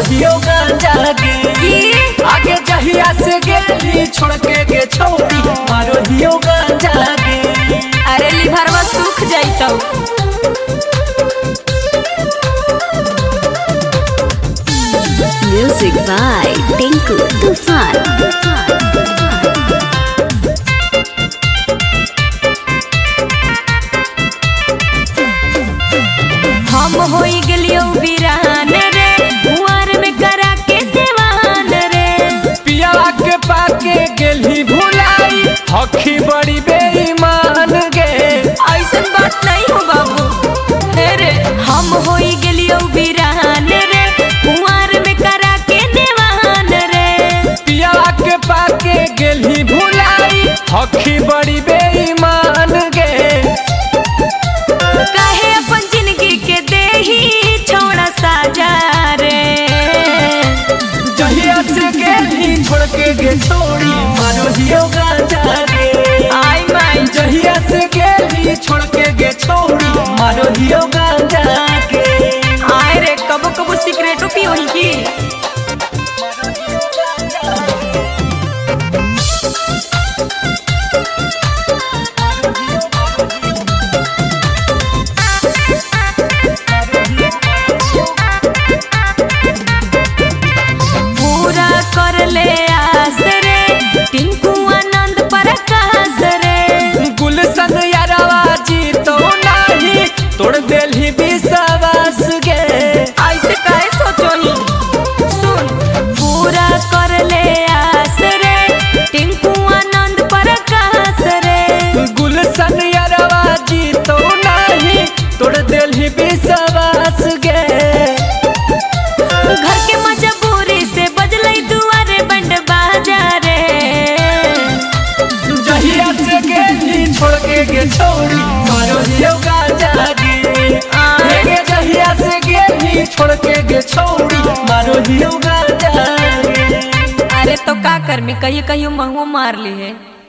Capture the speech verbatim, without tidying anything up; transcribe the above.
हियो गांजा गे। आगे जहिया से गेली छोड़ के गे छोड़ी मारो हियो गांजा गे। अरे लिभरवा सूख जाइतो। Music by Tinku Tufan। हम होई गेलियो वीरान रे कुंवर में करा के देवान रे। पिया के पाके गेली भुलाई हखी बड़ी बेईमान गे। ऐसा बात नहीं हो बाबू रे। हम होई गेलियो वीरान रे कुंवर में करा के देवान रे। पिया के पाके गेली भुलाई हखी बड़ी बेईमान गे। काहे अपन जिंदगी के देही छोड़ा साजा रे। जहिया से गेली छोड़ के गे छोड़ी मारो हियो गांजा गे। आई माई जहिया से गेली छोड़ के गे छोड़ी मारो हियो गांजा गे। आए रे कबो कबो सिगरेटो पियो ही की। पूरा कर ले आस रे टिंकू आनंद प्रकाश रे। गुलशन यारवा जी तो नाही तोड़ देली विश्वास गे। ऐसे काहे सोचो ही। सुन पूरा कर ले आस रे टिंकू आनंद प्रकाश रे। गुलशन यारवा जी तो नाही तोड़ देली विश्वास गे। घर के मजबूरी से बजलई दुआरे बंड बाजा रे। जहिया से गेली छोड़ के गे छोड़ी मारो हियो गांजा गे। गे जहिया से गेली छोड़ के गे छोड़ी मारो हियो गांजा गे। अरे तो का कर में कहियो कहियो महुआ मार ली है।